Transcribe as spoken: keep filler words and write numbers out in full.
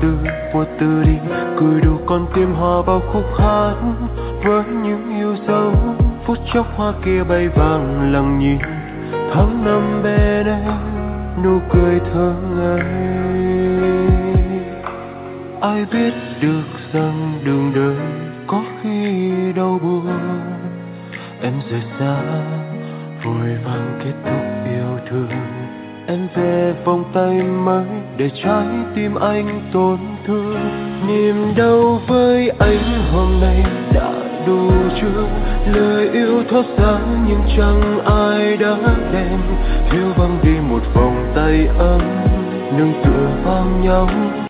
từ vô tư đi, cười đủ con tim hòa bao khúc hát với những yêu dấu. Phút chốc hoa kia bay vàng lặng nhìn tháng năm bên em, nụ cười thơ ngây. Ai biết được rằng đường đời có khi đau buồn, em rời xa vội vàng kết thúc yêu thương. Em về vòng tay mới để trái tim anh tổn thương. Niềm đau với anh hôm nay đã đủ chưa? Lời yêu thốt ra nhưng chẳng ai đã đem, thiếu vắng đi một vòng tay ấm nương tựa vào nhau.